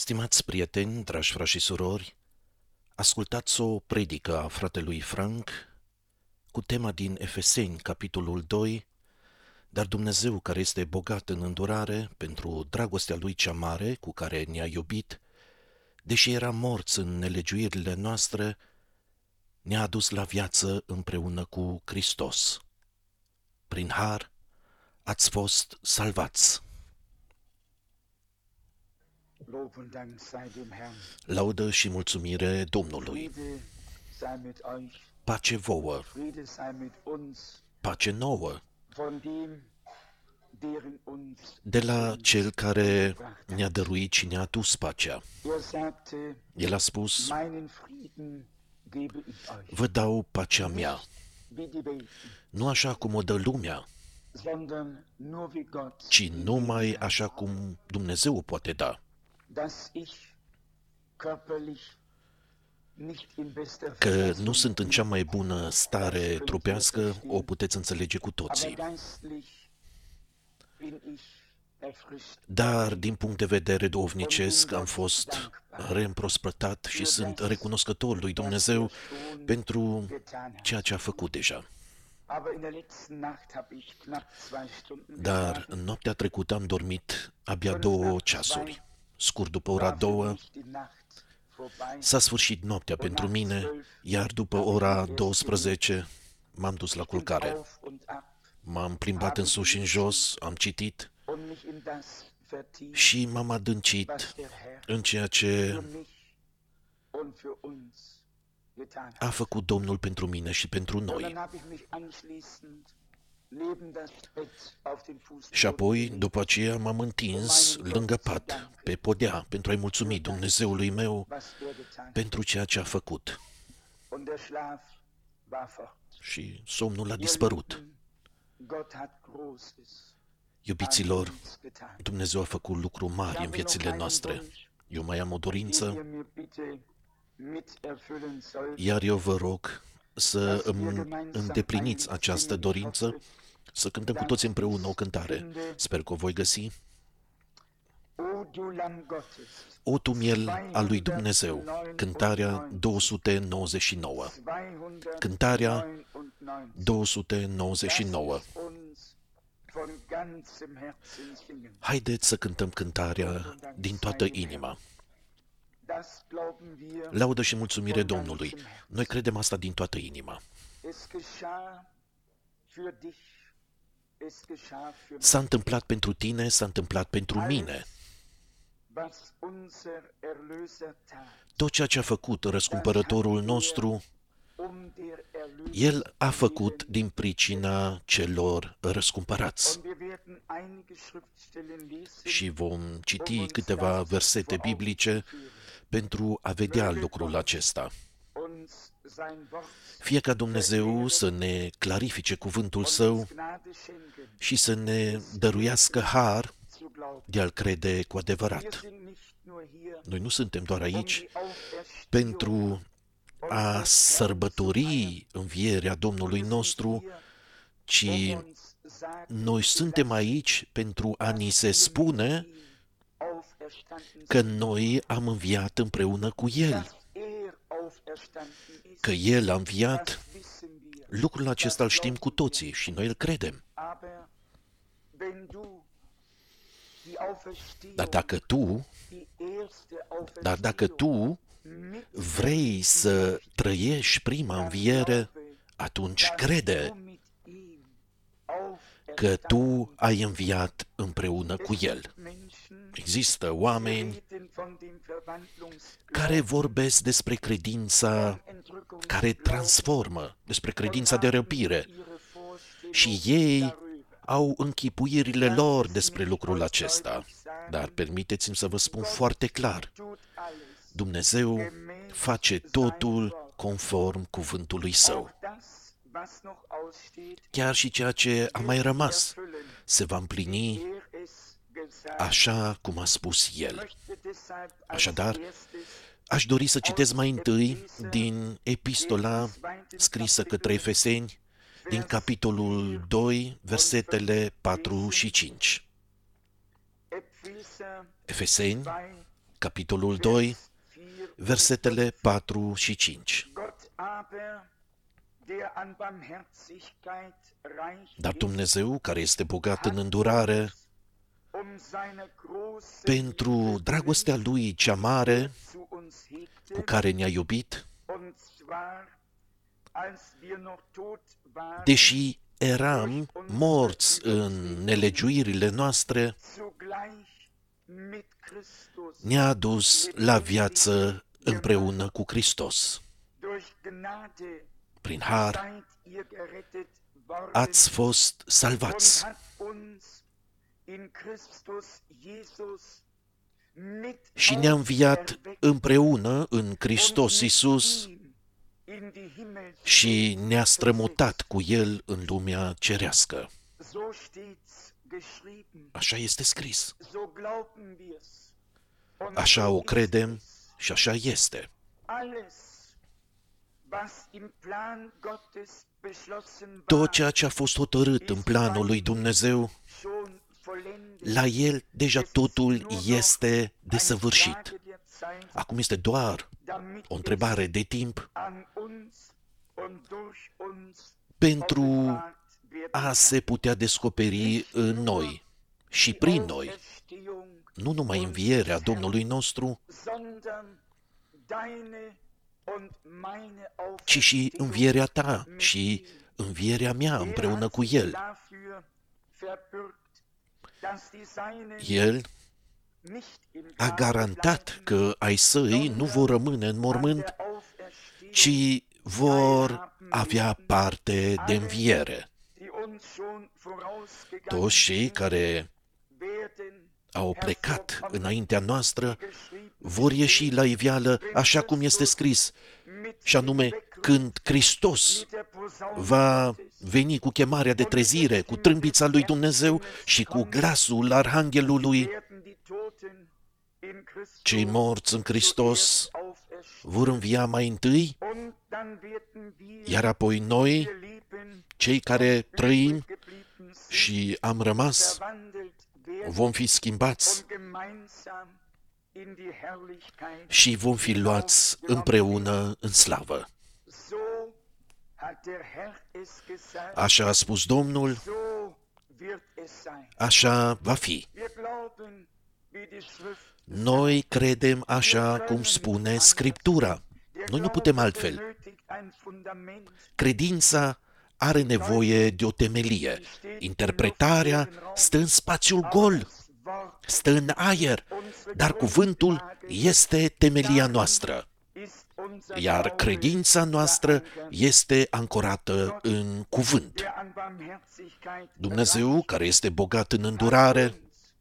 Stimați prieteni, dragi frați și surori, ascultați o predică a fratelui Frank cu tema din Efeseni, capitolul 2, dar Dumnezeu, care este bogat în îndurare pentru dragostea Lui cea mare cu care ne-a iubit, deși eram morți în nelegiuirile noastre, ne-a adus la viață împreună cu Hristos. Prin har ați fost salvați. Lob und Dank sei dem Herrn. Laudă și mulțumire Domnului. Friede sei mit euch. Pace vouă, Friede sei mit uns. pace nouă, Von dem, deren uns de la Cel care ne-a dăruit și ne-a adus pacea. Er sagte, El a spus, meinen Frieden gebe ich euch. vă dau pacea mea, Wie die Welt, nu așa cum o dă lumea, sondern nur wie Gott, ci numai așa cum Dumnezeu o poate da. dass ich körperlich nicht in bester Că Verfassung nu sunt în cea mai bună stare trupească, o puteți înțelege cu aber toții. geistlich bin ich erfrischt. Dar, din punct de vedere duhovnicesc, am fost reîmprospătat și sunt recunoscător lui Dumnezeu pentru ceea ce a făcut deja. Aber in der letzten Nacht habe ich knapp 2 Stunden Dar geschlafen. în noaptea trecută am dormit abia 2 ceasuri. Scurt după ora 2 s-a sfârșit noaptea pentru mine, iar după ora 12 m-am dus la culcare. M-am plimbat în sus și în jos, am citit și m-am adâncit în ceea ce a făcut Domnul pentru mine și pentru noi. Și apoi, după aceea, m-am întins lângă pat, pe podea, pentru a-i mulțumi Dumnezeului meu pentru ceea ce a făcut. Și somnul a dispărut. Iubiților, Dumnezeu a făcut lucruri mari în viețile noastre. Eu mai am o dorință, iar eu vă rog să îmi îndepliniți această dorință, să cântăm cu toți împreună o cântare. Sper că o voi găsi. O tu miel al lui Dumnezeu, cântarea 299. Cântarea 299. Haideți să cântăm cântarea din toată inima. Laudă și mulțumire Domnului. Noi credem asta din toată inima. S-a întâmplat pentru tine, s-a întâmplat pentru mine. Tot ceea ce a făcut răscumpărătorul nostru, El a făcut din pricina celor răscumpărați. Și vom citi câteva versete biblice pentru a vedea lucrul acesta. Fie ca Dumnezeu să ne clarifice cuvântul Său și să ne dăruiască har de a-L crede cu adevărat. Noi nu suntem doar aici pentru a sărbători învierea Domnului nostru, ci noi suntem aici pentru a ni se spune că noi am înviat împreună cu El. Că El a înviat, lucrul acesta îl știm cu toții și noi îl credem. Dar dacă tu vrei să trăiești prima înviere, atunci crede că tu ai înviat împreună cu El. Există oameni care vorbesc despre credința care transformă, despre credința de răpire. Și ei au închipuirile lor despre lucrul acesta. Dar permiteți-mi să vă spun foarte clar, Dumnezeu face totul conform cuvântului Său. Chiar și ceea ce a mai rămas se va împlini așa cum a spus El. Așadar, aș dori să citesc mai întâi din epistola scrisă către Efeseni, din capitolul 2, versetele 4 și 5. Efeseni, capitolul 2, versetele 4 și 5. Dar Dumnezeu, care este bogat în îndurare, pentru dragostea Lui cea mare, cu care ne-a iubit, deși eram morți în nelegiuirile noastre, ne-a adus la viață împreună cu Hristos. Prin har ați fost salvați și ne-a înviat împreună în Hristos Iisus și ne-a strămutat cu El în lumea cerească. Așa este scris. Așa o credem și așa este. Tot ceea ce a fost hotărât în planul lui Dumnezeu, la El deja totul este desăvârșit. Acum este doar o întrebare de timp pentru a se putea descoperi în noi și prin noi, nu numai învierea Domnului nostru, ci și învierea ta și învierea mea împreună cu El. El a garantat că ai săi nu vor rămâne în mormânt, ci vor avea parte de înviere. Toți cei care au plecat înaintea noastră vor ieși la iveală așa cum este scris, și anume când Hristos va veni cu chemarea de trezire, cu trâmbița lui Dumnezeu și cu glasul Arhanghelului, cei morți în Hristos vor învia mai întâi, iar apoi noi, cei care trăim și am rămas, vom fi schimbați și vom fi luați împreună în slavă. Așa a spus Domnul, așa va fi. Noi credem așa cum spune Scriptura. Noi nu putem altfel. Credința are nevoie de o temelie. Interpretarea stă în spațiul gol, stă în aer, dar cuvântul este temelia noastră. Iar credința noastră este ancorată în cuvânt. Dumnezeu, care este bogat în îndurare,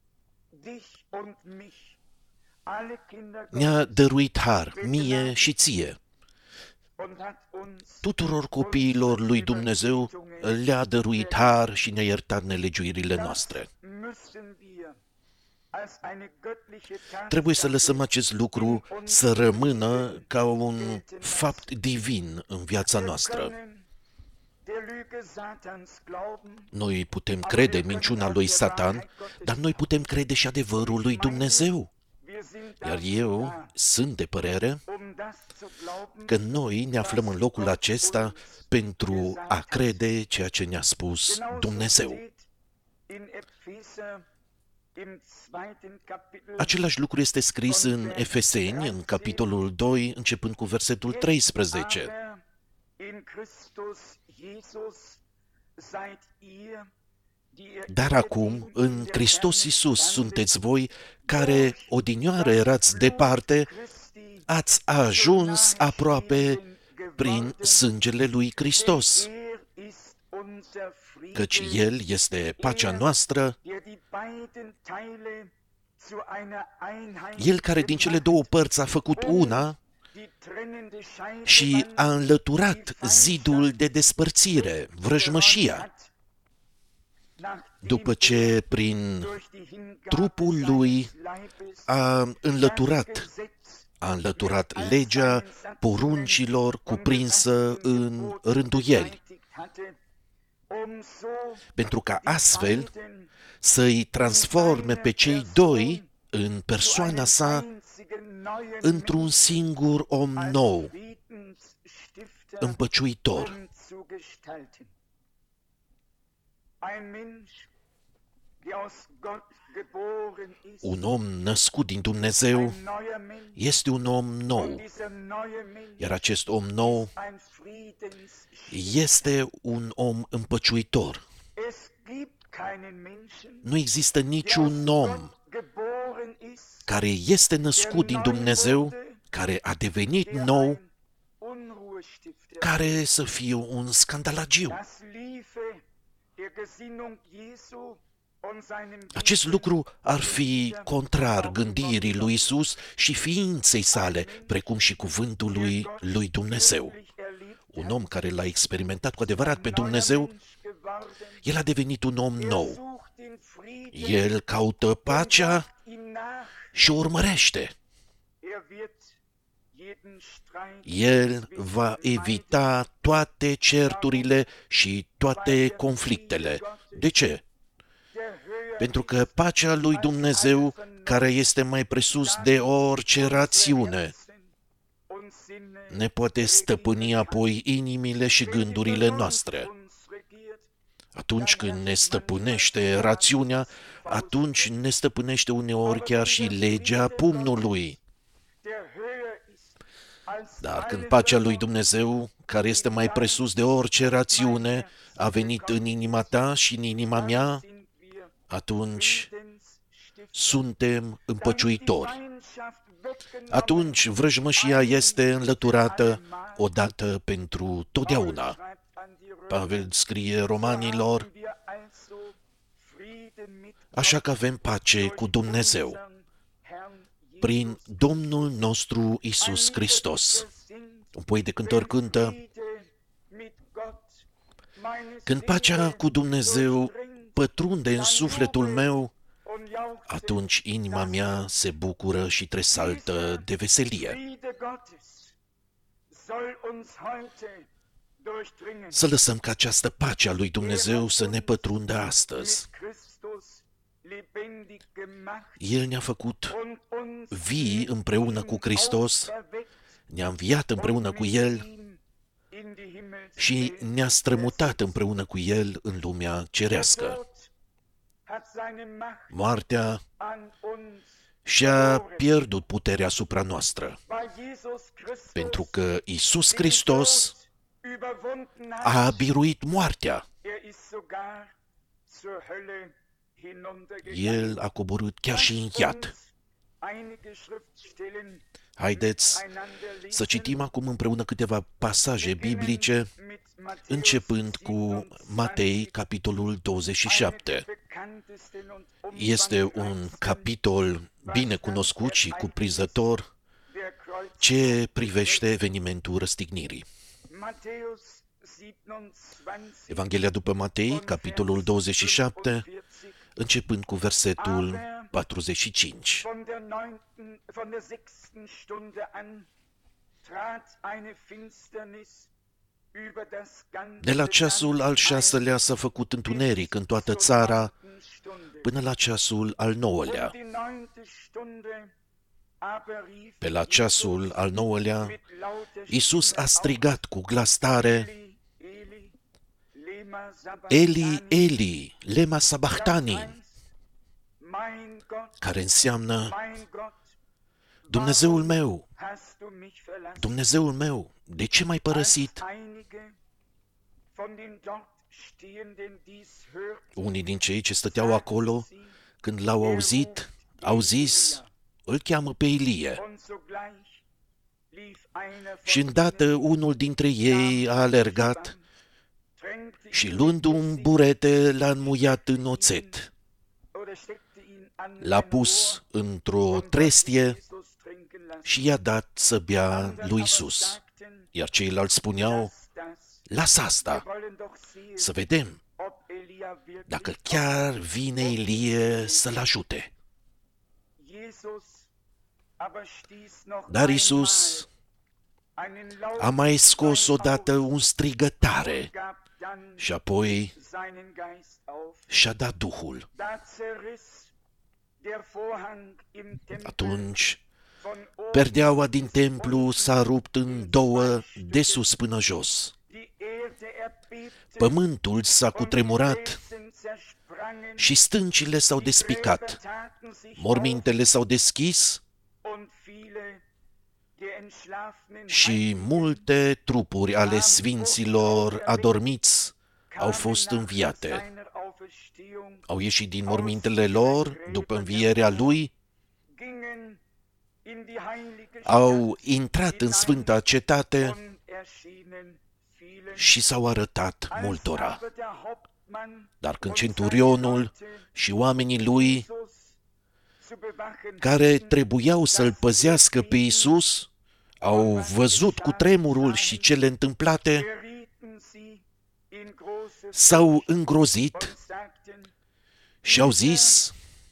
ne-a dăruit har, mie și ție. Tuturor copiilor lui Dumnezeu le-a dăruit har și ne-a iertat nelegiuirile noastre. Trebuie să lăsăm acest lucru să rămână ca un fapt divin în viața noastră. Noi putem crede minciuna lui Satan, dar noi putem crede și adevărul lui Dumnezeu. Iar eu sunt de părere că noi ne aflăm în locul acesta pentru a crede ceea ce ne-a spus Dumnezeu. Același lucru este scris în Efeseni, în capitolul 2, începând cu versetul 13. Dar acum, în Hristos Iisus, sunteți voi care odinioară erați departe, ați ajuns aproape prin sângele lui Hristos, căci El este pacea noastră, El care din cele două părți a făcut una și a înlăturat zidul de despărțire, vrăjmășia, după ce prin trupul Lui a înlăturat legea poruncilor cuprinsă în rânduieli, pentru ca astfel să-i transforme pe cei doi în persoana sa într-un singur om nou, împăciuitor. Un om născut din Dumnezeu este un om nou, iar acest om nou este un om împăciuitor. Nu există niciun om care este născut din Dumnezeu, care a devenit nou, care să fie un scandalagiu. Acest lucru ar fi contrar gândirii lui Iisus și ființei sale, precum și cuvântul lui Dumnezeu. Un om care l-a experimentat cu adevărat pe Dumnezeu, el a devenit un om nou. El caută pacea și o urmărește. El va evita toate certurile și toate conflictele. De ce? Pentru că pacea lui Dumnezeu, care este mai presus de orice rațiune, ne poate stăpâni apoi inimile și gândurile noastre. Atunci când ne stăpânește rațiunea, atunci ne stăpânește uneori chiar și legea pumnului. Dar când pacea lui Dumnezeu, care este mai presus de orice rațiune, a venit în inima ta și în inima mea, atunci suntem împăciuitori. Atunci vrăjmășia este înlăturată odată pentru totdeauna. Pavel scrie Romanilor, așa că avem pace cu Dumnezeu prin Domnul nostru Iisus Hristos. Un poet de cântări cântă, când pacea cu Dumnezeu pătrunde în sufletul meu, atunci inima mea se bucură și tresaltă de veselie. Să lăsăm ca această pace a lui Dumnezeu să ne pătrundă astăzi. El ne-a făcut vii împreună cu Hristos, ne-a înviat împreună cu El și ne-a strămutat împreună cu El în lumea cerească. Moartea și-a pierdut puterea asupra noastră, pentru că Iisus Hristos a biruit moartea. El a coborât chiar și în iad. Haideți să citim acum împreună câteva pasaje biblice, începând cu Matei, capitolul 27. Este un capitol bine cunoscut și cuprinzător ce privește evenimentul răstignirii. Evanghelia după Matei, capitolul 27, începând cu versetul 45. De la ceasul al 6-lea s-a făcut întuneric în toată țara, până la ceasul al 9-lea. Pe la ceasul al 9-lea, Iisus a strigat cu glas tare, Eli, Eli, lema sabachthani, care înseamnă, Dumnezeul meu, Dumnezeul meu, de ce m-ai părăsit? Unii din cei ce stăteau acolo, când l-au auzit, au zis, îl cheamă pe Ilie. Și îndată unul dintre ei a alergat și luând un burete l-a înmuiat în oțet. L-a pus într-o trestie și i-a dat să bea lui Iisus. Iar ceilalți spuneau, lasă asta, să vedem dacă chiar vine Ilie să-l ajute. Dar Iisus a mai scos odată un strigăt tare și apoi și-a dat Duhul. Atunci Perdeaua din templu s-a rupt în două, de sus până jos. Pământul s-a cutremurat și stâncile s-au despicat. Mormintele s-au deschis și multe trupuri ale sfinților adormiți au fost înviate. Au ieșit din mormintele lor după învierea lui, au intrat în sfânta cetate și s-au arătat multora. Dar când centurionul și oamenii lui, care trebuiau să-l păzească pe Iisus, au văzut cutremurul și cele întâmplate, s-au îngrozit și au zis: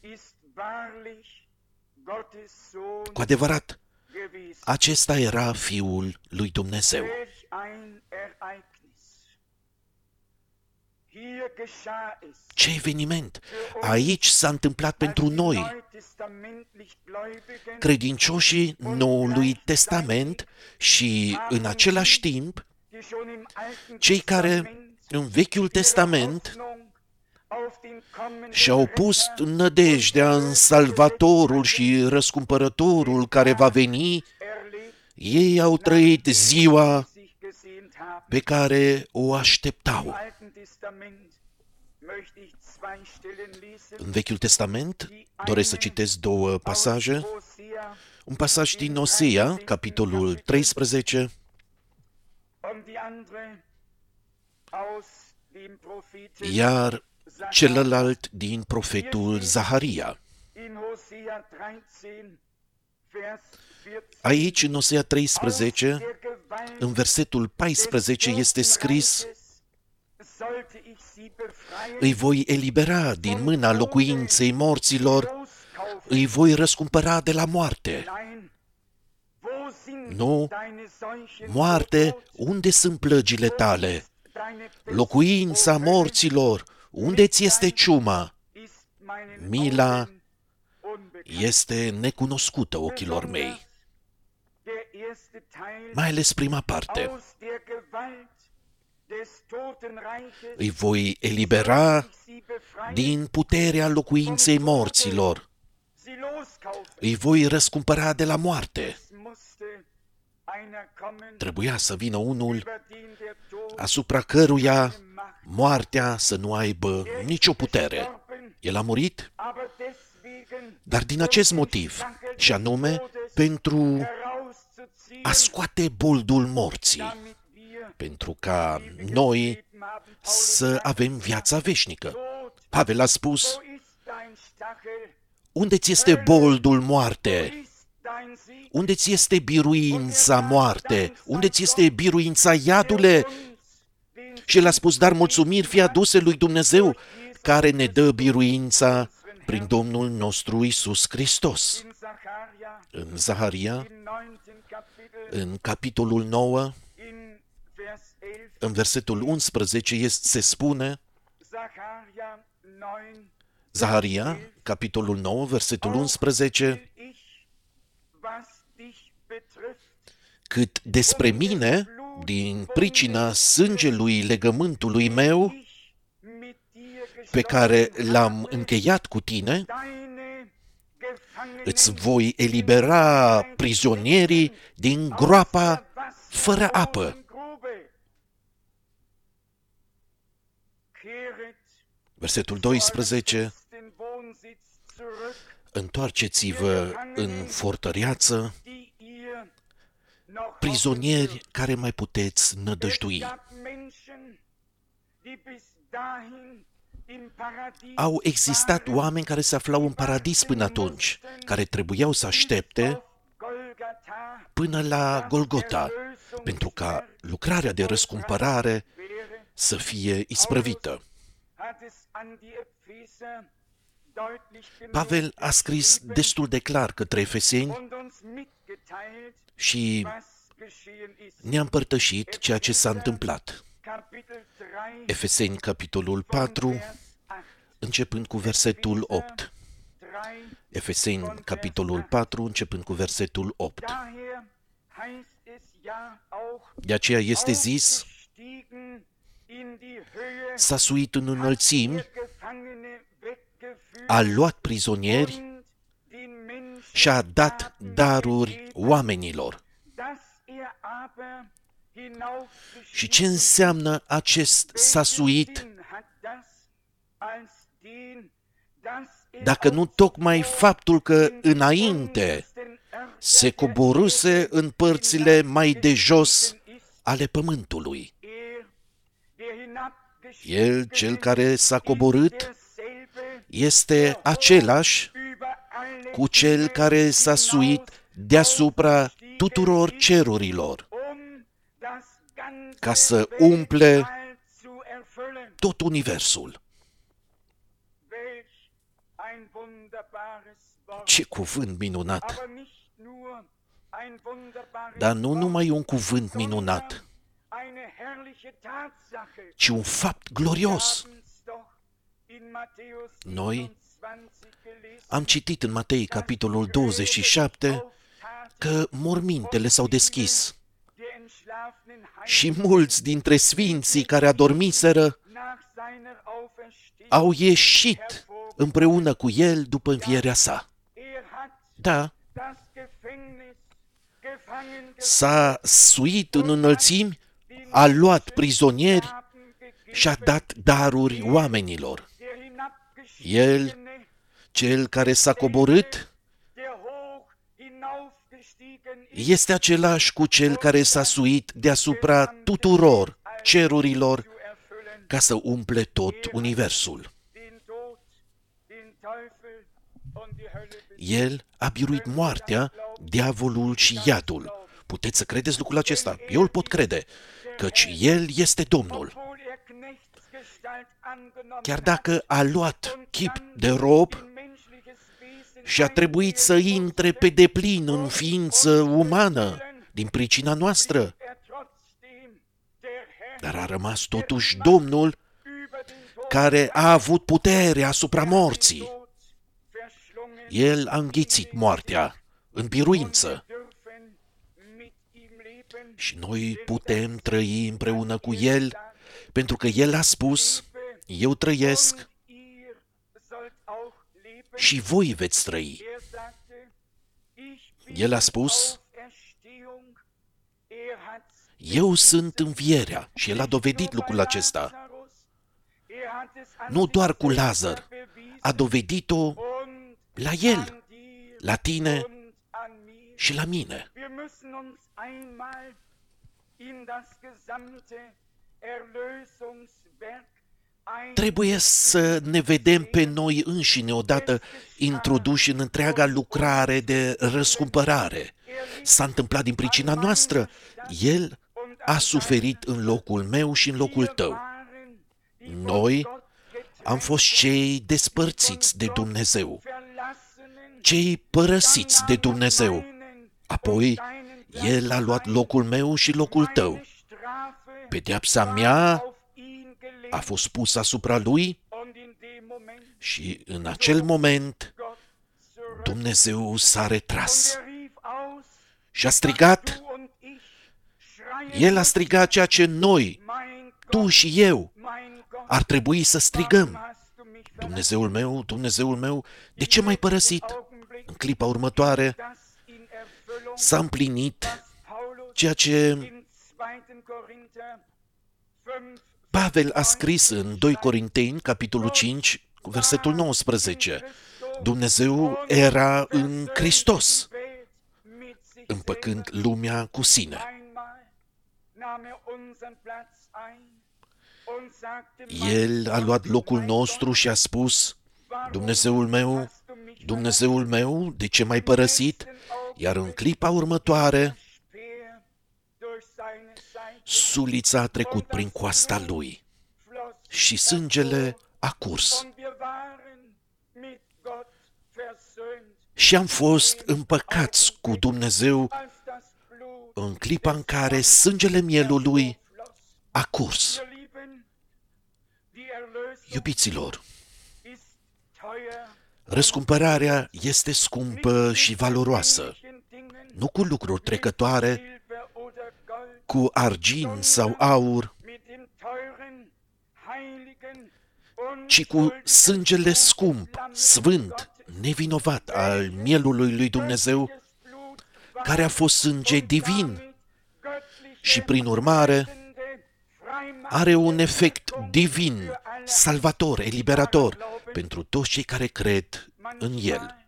cu adevărat, acesta era Fiul lui Dumnezeu. Ce eveniment! Aici s-a întâmplat pentru noi, credincioșii Noului Testament, și în același timp cei care în Vechiul Testament și-au pus nădejdea în Salvatorul și Răscumpărătorul care va veni. Ei au trăit ziua pe care o așteptau. În Vechiul Testament doresc să citesc două pasaje. Un pasaj din Osea, capitolul 13, iar celălalt din profetul Zaharia. Aici, în Osea 13, în versetul 14, este scris: îi voi elibera din mâna locuinței morților, îi voi răscumpăra de la moarte. Nu, moarte, unde sunt plăgile tale? Locuința morților, unde ți este ciuma? Mila este necunoscută ochilor mei. Mai ales prima parte. Îi voi elibera din puterea locuinței morților. Îi voi răscumpăra de la moarte. Trebuia să vină unul asupra căruia moartea să nu aibă nicio putere. El a murit, dar din acest motiv, și anume pentru a scoate boldul morții, pentru ca noi să avem viața veșnică. Pavel a spus: unde ți este boldul, moarte? Unde ți este biruința, moarte? Unde ți este biruința, iadule? Și el a spus: dar mulțumiri fie aduse lui Dumnezeu, care ne dă biruința prin Domnul nostru Iisus Hristos. În Zaharia, în capitolul 9, în versetul 11, se spune, Zaharia, capitolul 9, versetul 11, cât despre mine, din pricina sângelui legământului meu, pe care l-am încheiat cu tine, îți voi elibera prizonierii din groapa fără apă. Versetul 12, întoarceți-vă în fortăreață, prizonieri care mai puteți nădăjdui. Au existat oameni care se aflau în paradis până atunci, care trebuiau să aștepte până la Golgota, pentru ca lucrarea de răscumpărare să fie isprăvită. Pavel a scris destul de clar către Efeseni și ne-a împărtășit ceea ce s-a întâmplat. Efeseni, capitolul 4, începând cu versetul 8. Efeseni, capitolul 4, începând cu versetul 8. De aceea este zis, s-a suit în înălțimi, a luat prizonieri și a dat daruri oamenilor. Și ce înseamnă acest s-a suit, dacă nu tocmai faptul că înainte se coborâse în părțile mai de jos ale pământului. El, cel care s-a coborât, este același cu cel care s-a suit deasupra tuturor cerurilor, ca să umple tot universul. Ce cuvânt minunat! Dar nu numai un cuvânt minunat, ci un fapt glorios. Noi am citit în Matei, capitolul 27, că mormintele s-au deschis și mulți dintre sfinții care adormiseră au ieșit împreună cu el după învierea sa. Da, s-a suit în înălțimi, a luat prizonieri și a dat daruri oamenilor. El, cel care s-a coborât, este același cu cel care s-a suit deasupra tuturor cerurilor ca să umple tot universul. El a biruit moartea, diavolul și iadul. Puteți să credeți lucrul acesta? Eu îl pot crede, căci El este Domnul. Chiar dacă a luat chip de rob și a trebuit să intre pe deplin în ființă umană din pricina noastră, dar a rămas totuși Domnul care a avut putere asupra morții. El a înghițit moartea în biruință. Și noi putem trăi împreună cu El, pentru că El a spus, eu trăiesc și voi veți trăi. El a spus, eu sunt învierea, și El a dovedit lucrul acesta. Nu doar cu Lazar, a dovedit-o la el, la tine și la mine. Trebuie să ne vedem pe noi înșine odată introduși în întreaga lucrare de răscumpărare. S-a întâmplat din pricina noastră. El a suferit în locul meu și în locul tău. Noi am fost cei despărțiți de Dumnezeu, cei părăsiți de Dumnezeu. Apoi, El a luat locul meu și locul tău. Pedeapsa mea a fost pusă asupra Lui și în acel moment Dumnezeu s-a retras și a strigat. El a strigat ceea ce noi, tu și eu, ar trebui să strigăm. Dumnezeul meu, de ce m-ai părăsit? În clipa următoare s-a împlinit ceea ce Pavel a scris în 2 Corinteni, capitolul 5, cu versetul 19. Dumnezeu era în Hristos, împăcând lumea cu sine. El a luat locul nostru și a spus, Dumnezeul meu, de ce m-ai părăsit? Iar în clipa următoare, sulița a trecut prin coasta lui și sângele a curs. Și am fost împăcați cu Dumnezeu în clipa în care sângele mielului a curs. Iubiților, Răscumpărarea este scumpă și valoroasă, nu cu lucruri trecătoare, cu argint sau aur, ci cu sângele scump, sfânt, nevinovat al mielului lui Dumnezeu, care a fost sânge divin și, prin urmare, are un efect divin, salvator, eliberator pentru toți cei care cred în El.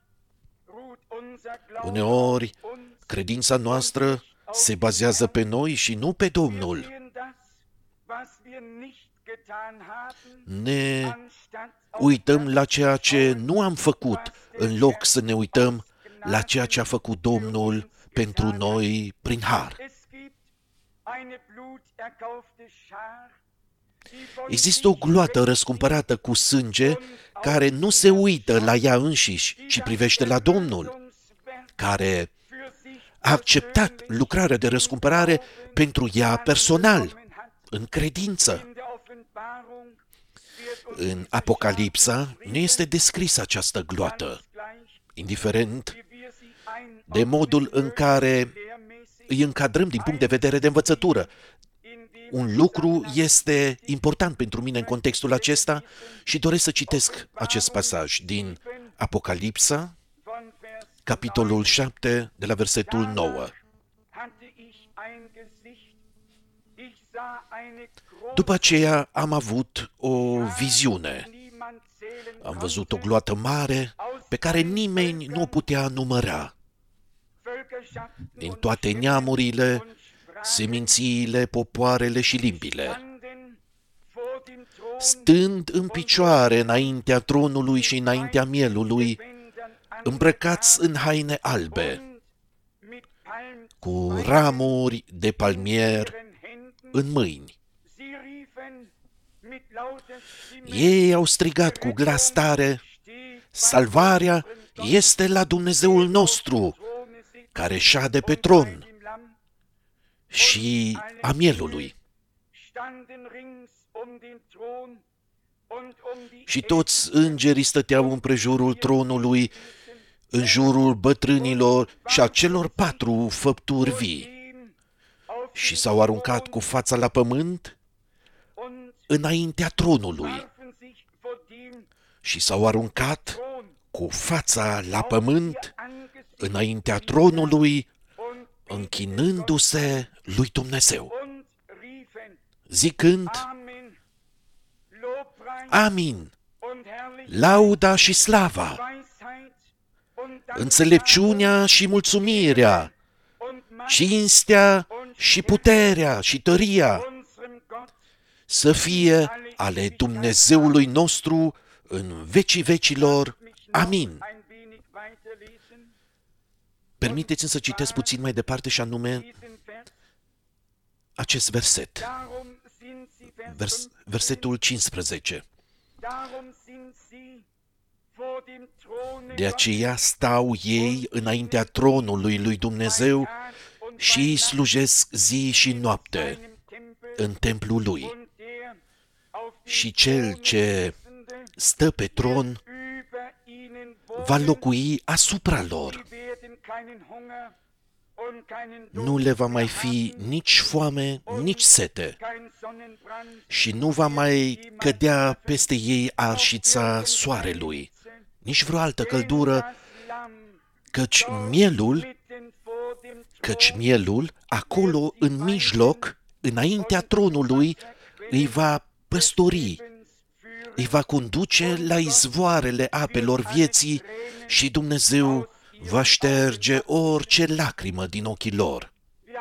Uneori, credința noastră se bazează pe noi și nu pe Domnul. Ne uităm la ceea ce nu am făcut, în loc să ne uităm la ceea ce a făcut Domnul pentru noi prin har. Există o gloată răscumpărată cu sânge care nu se uită la ea înșiși, ci privește la Domnul, care a acceptat lucrarea de răscumpărare pentru ea personal, în credință. În Apocalipsa nu este descrisă această gloată, indiferent de modul în care îi încadrăm din punct de vedere de învățătură. Un lucru este important pentru mine în contextul acesta și doresc să citesc acest pasaj din Apocalipsa, capitolul 7, de la versetul 9. După aceea am avut o viziune. Am văzut o gloată mare pe care nimeni nu o putea număra. Din toate neamurile, semințiile, popoarele și limbile, stând în picioare înaintea tronului și înaintea mielului, îmbrăcați în haine albe, cu ramuri de palmier în mâini. Ei au strigat cu glas tare: salvarea este la Dumnezeul nostru, care șade pe tron și a mielului. Și toți îngerii stăteau împrejurul tronului, în jurul bătrânilor și a celor 4 făpturi vii, și s-au aruncat cu fața la pământ înaintea tronului. Și s-au aruncat cu fața la pământ înaintea tronului, închinându-se lui Dumnezeu, zicând: Amin, lauda și slava, înțelepciunea și mulțumirea, cinstea și puterea și tăria să fie ale Dumnezeului nostru în vecii vecilor. Amin. Permiteți-mi să citesc puțin mai departe și anume acest verset, versetul 15. De aceea stau ei înaintea tronului lui Dumnezeu și îi slujesc zi și noapte în templul lui. Și cel ce stă pe tron va locui asupra lor. Nu le va mai fi nici foame, nici sete, și nu va mai cădea peste ei arșița soarelui, nici vreo altă căldură, căci mielul, acolo în mijloc, înaintea tronului, îi va păstori, îi va conduce la izvoarele apelor vieții și Dumnezeu va șterge orice lacrimă din ochii lor.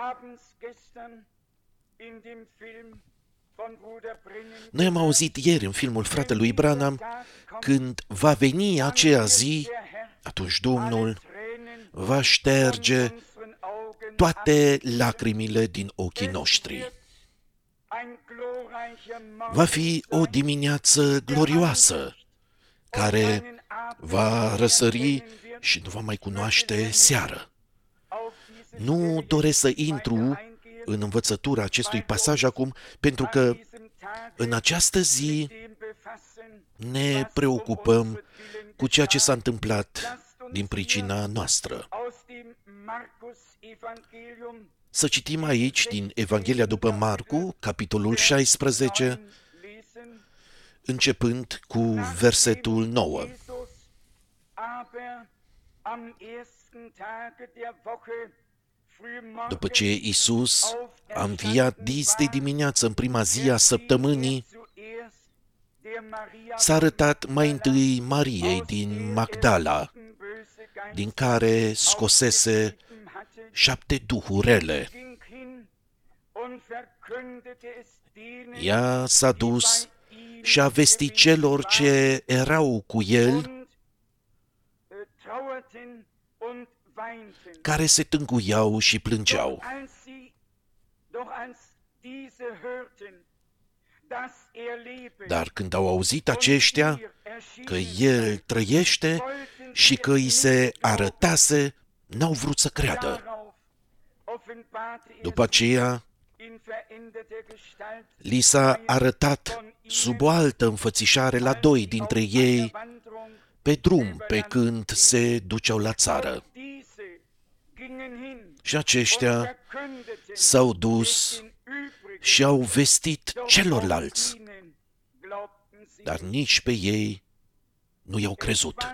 Noi am auzit ieri în filmul fratelui Branham, când va veni aceea zi, atunci Domnul va șterge toate lacrimile din ochii noștri. Va fi o dimineață glorioasă, care va răsări și nu va mai cunoaște seară. Nu doresc să intru în învățătura acestui pasaj acum, pentru că în această zi ne preocupăm cu ceea ce s-a întâmplat din pricina noastră. Să citim aici din Evanghelia după Marcu, capitolul 16, începând cu versetul 9. După ce Iisus a înviat dis de dimineață în prima zi a săptămânii, s-a arătat mai întâi Mariei din Magdala, din care scosese 7 duhuri rele. Ea s-a dus și a vestit celor ce erau cu el, care se tânguiau și plângeau. Dar când au auzit aceștia că el trăiește și că îi se arătase, n-au vrut să creadă. După aceea, li s-a arătat sub o altă înfățișare la 2 dintre ei pe drum, pe când se duceau la țară. Și aceștia s-au dus și au vestit celorlalți, dar nici pe ei nu i-au crezut.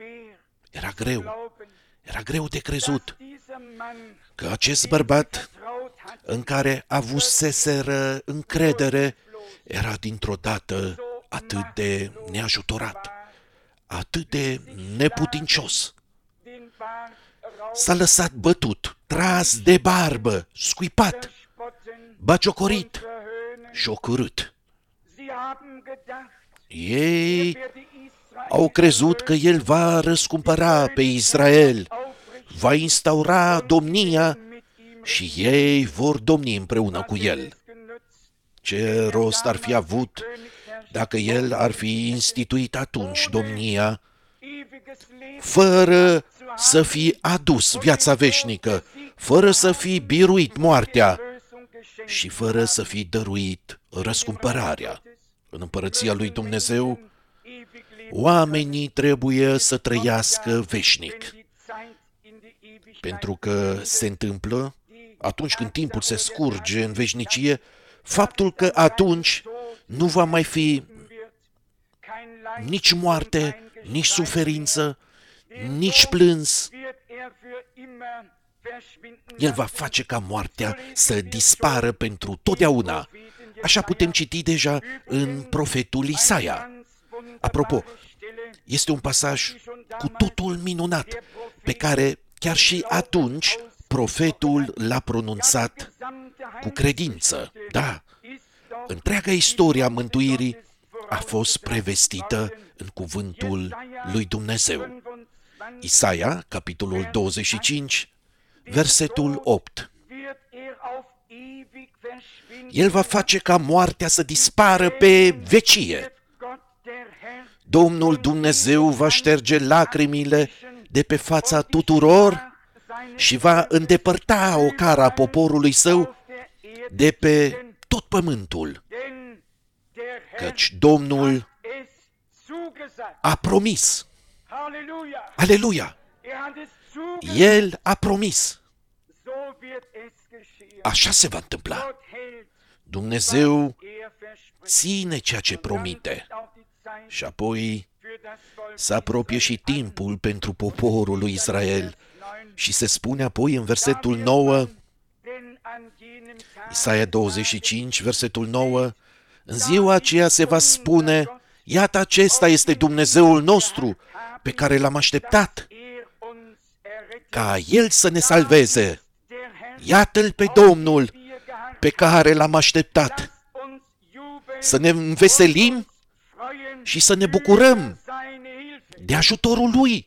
Era greu de crezut că acest bărbat în care avuseseră încredere era dintr-o dată atât de neajutorat, atât de neputincios. S-a lăsat bătut, tras de barbă, scuipat, bagiocorit și ocărât. Ei au crezut că el va răscumpăra pe Israel, va instaura domnia și ei vor domni împreună cu el. Ce rost ar fi avut dacă el ar fi instituit atunci domnia, fără să fi adus viața veșnică, fără să fi biruit moartea și fără să fi dăruit răscumpărarea. În împărăția lui Dumnezeu, oamenii trebuie să trăiască veșnic. Pentru că se întâmplă, atunci când timpul se scurge în veșnicie, faptul că atunci nu va mai fi nici moarte, nici suferință, nici plâns. El va face ca moartea să dispară pentru totdeauna. Așa putem citi deja în profetul Isaia. Apropo, este un pasaj cu totul minunat, pe care chiar și atunci profetul l-a pronunțat cu credință. Da, întreaga istorie a mântuirii a fost prevestită în cuvântul lui Dumnezeu. Isaia, capitolul 25, versetul 8. El va face ca moartea să dispară pe vecie. Domnul Dumnezeu va șterge lacrimile de pe fața tuturor și va îndepărta ocara poporului său de pe tot pământul. Căci Domnul a promis. Aleluia! El a promis. Așa se va întâmpla. Dumnezeu ține ceea ce promite. Și apoi se apropie și timpul pentru poporul lui Israel. Și se spune apoi în versetul 9, Isaia 25, versetul 9, în ziua aceea se va spune, iată acesta este Dumnezeul nostru pe care l-am așteptat, ca El să ne salveze. Iată-L pe Domnul pe care l-am așteptat. Să ne înveselim și să ne bucurăm de ajutorul Lui.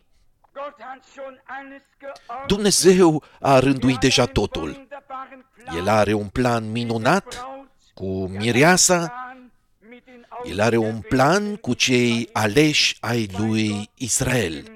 Dumnezeu a rânduit deja totul. El are un plan minunat cu mireasa, El are un plan cu cei aleși ai lui Israel.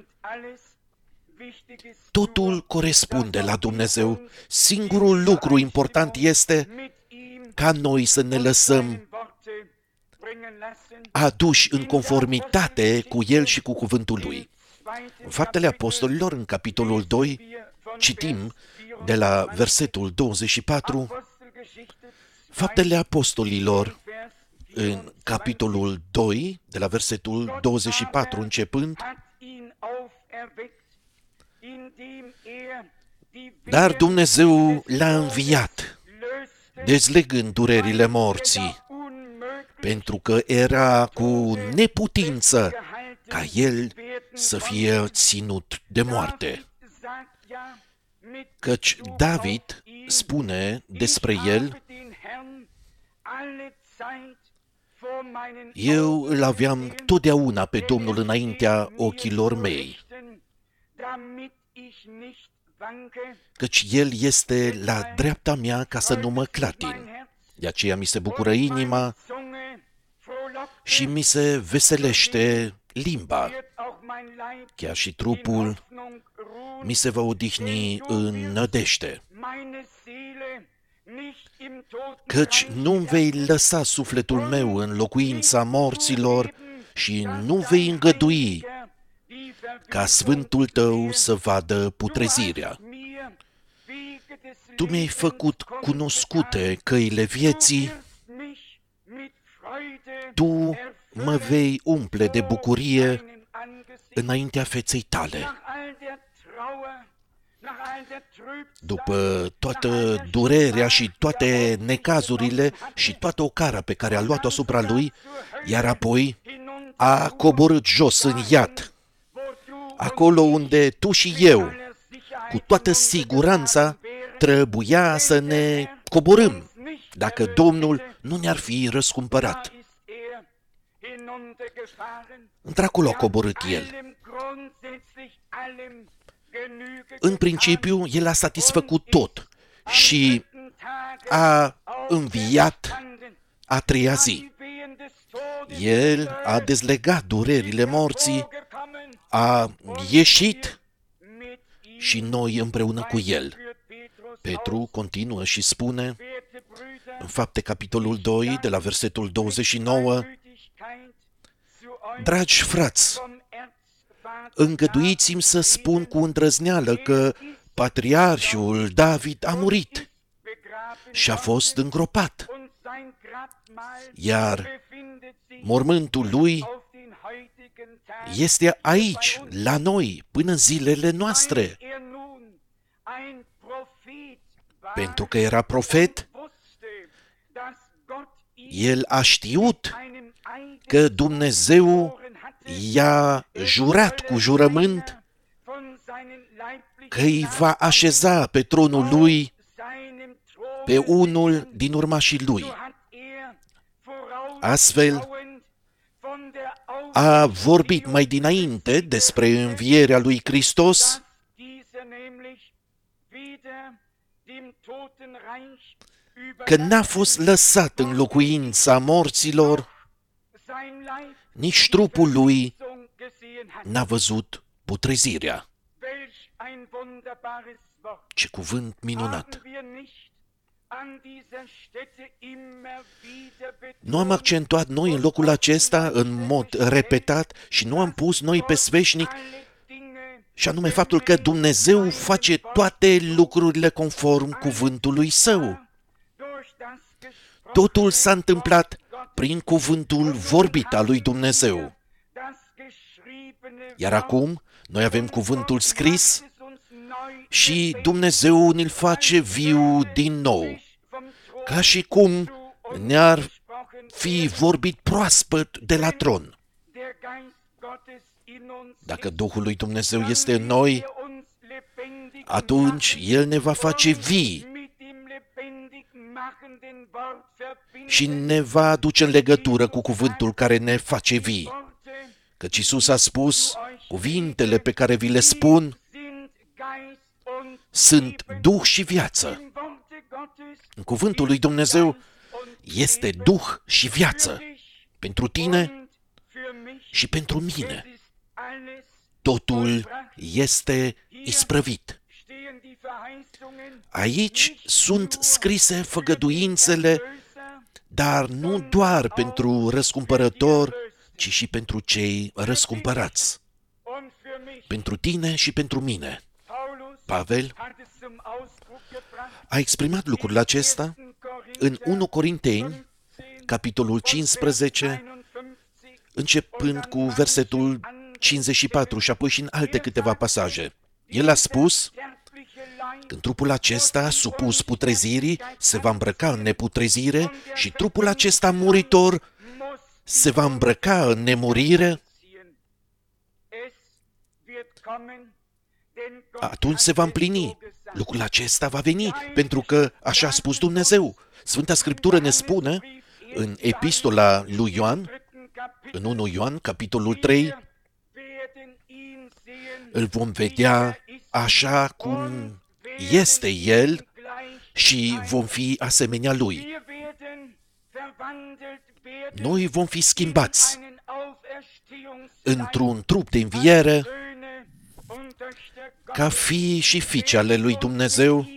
Totul corespunde la Dumnezeu. Singurul lucru important este ca noi să ne lăsăm aduși în conformitate cu El și cu cuvântul Lui. În Faptele Apostolilor, în capitolul 2, citim de la versetul 24, Faptele Apostolilor, în capitolul 2, de la versetul 24 începând, dar Dumnezeu l-a înviat, dezlegând durerile morții, pentru că era cu neputință ca el să fie ținut de moarte. Căci David spune despre el, eu îl aveam totdeauna pe Domnul înaintea ochilor mei, căci el este la dreapta mea ca să nu mă clatin. De aceea mi se bucură inima și mi se veselește limba. Chiar și trupul mi se va odihni în nădejde. Căci nu-mi vei lăsa sufletul meu în locuința morților și nu vei îngădui ca sfântul tău să vadă putrezirea. Tu mi-ai făcut cunoscute căile vieții, tu mă vei umple de bucurie înaintea feței tale. După toată durerea și toate necazurile și toată ocara pe care a luat-o asupra lui, iar apoi a coborât jos în iad, acolo unde tu și eu, cu toată siguranța, trebuia să ne coborâm, dacă Domnul nu ne-ar fi răscumpărat. Într-acolo a coborât el. În principiu, el a satisfăcut tot și a înviat a treia zi. El a dezlegat durerile morții, a ieșit și noi împreună cu el. Petru continuă și spune, în Fapte capitolul 2, de la versetul 29, dragi frați, îngăduiți-mi să spun cu îndrăzneală că patriarhul David a murit și a fost îngropat, iar mormântul lui este aici, la noi, până în zilele noastre. Pentru că era profet, el a știut că Dumnezeu i-a jurat cu jurământ că îi va așeza pe tronul lui pe unul din urmașii lui. Astfel, a vorbit mai dinainte despre învierea lui Hristos, că n-a fost lăsat în locuința morților, nici trupul lui n-a văzut putrezirea. Ce cuvânt minunat! Nu am accentuat noi în locul acesta în mod repetat și nu am pus noi pe sfeșnic, și anume faptul că Dumnezeu face toate lucrurile conform cuvântului Său. Totul s-a întâmplat prin cuvântul vorbit al lui Dumnezeu. Iar acum noi avem cuvântul scris și Dumnezeu ne-l face viu din nou, ca și cum ne-ar fi vorbit proaspăt de la tron. Dacă Duhul lui Dumnezeu este în noi, atunci El ne va face vii și ne va aduce în legătură cu cuvântul care ne face vii. Căci Iisus a spus, cuvintele pe care vi le spun sunt Duh și viață. În cuvântul lui Dumnezeu este Duh și viață pentru tine și pentru mine. Totul este isprăvit. Aici sunt scrise făgăduințele, dar nu doar pentru răscumpărător, ci și pentru cei răscumpărați. pentru tine și pentru mine. Pavel a exprimat lucrul acesta în 1 Corinteni, capitolul 15, începând cu versetul 54 și apoi și în alte câteva pasaje. El a spus: când trupul acesta, supus putrezirii, se va îmbrăca în neputrezire și trupul acesta muritor se va îmbrăca în nemurire, atunci se va împlini. Lucrul acesta va veni, pentru că așa a spus Dumnezeu. Sfânta Scriptură ne spune în epistola lui Ioan, în 1 Ioan, capitolul 3, îl vom vedea așa cum este El și vom fi asemenea Lui. Noi vom fi schimbați într-un trup de înviere ca fii și fiice ale lui Dumnezeu.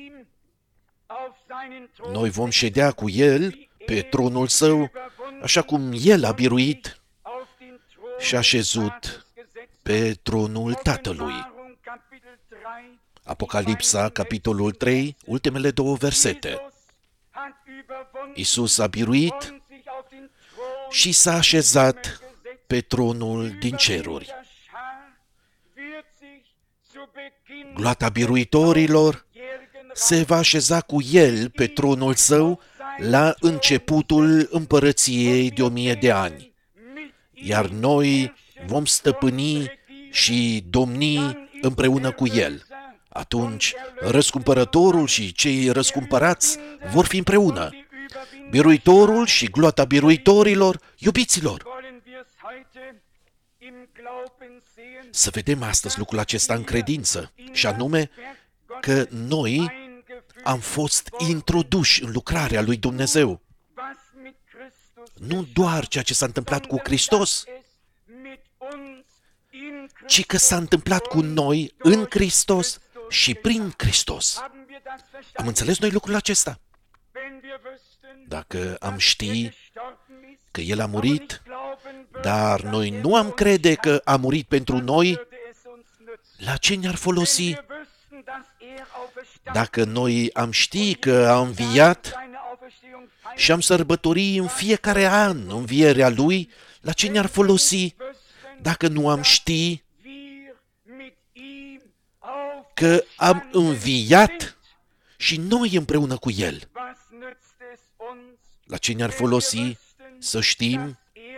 Noi vom ședea cu El pe tronul Său, așa cum El a biruit și a șezut pe tronul Tatălui. Apocalipsa, capitolul 3, ultimele 2 versete. Iisus a biruit și s-a așezat pe tronul din ceruri. Gloata biruitorilor se va așeza cu El pe tronul Său la începutul împărăției de 1000 de ani. Iar noi vom stăpâni și domni împreună cu El. Atunci, răscumpărătorul și cei răscumpărați vor fi împreună. Biruitorul și gloata biruitorilor, iubiților. Să vedem astăzi lucrul acesta în credință, și anume că noi am fost introduși în lucrarea lui Dumnezeu. Nu doar ceea ce s-a întâmplat cu Hristos, ci că s-a întâmplat cu noi în Hristos și prin Hristos. Am înțeles noi lucrul acesta? Dacă am ști că El a murit, dar noi nu am crede că a murit pentru noi, la ce ne-ar folosi? Dacă noi am ști că a înviat și am sărbători în fiecare an învierea Lui, la ce ne-ar folosi dacă nu am ști că am înviat și noi împreună cu El? La ce ne-ar folosi să știm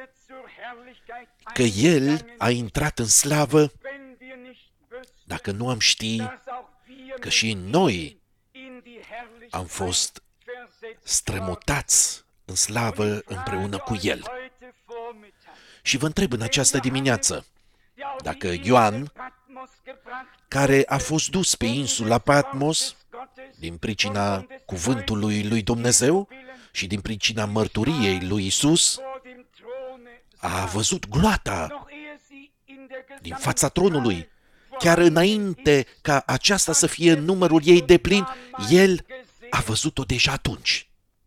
că El a intrat în slavă dacă nu am ști că și noi am fost strămutați în slavă împreună cu El? Și vă întreb în această dimineață, dacă Ioan, care a fost dus pe insula Patmos din pricina cuvântului lui Dumnezeu și din pricina mărturiei lui Isus, a văzut gloata din fața tronului, chiar înainte ca aceasta să fie numărul ei deplin, el a văzut-o deja atunci.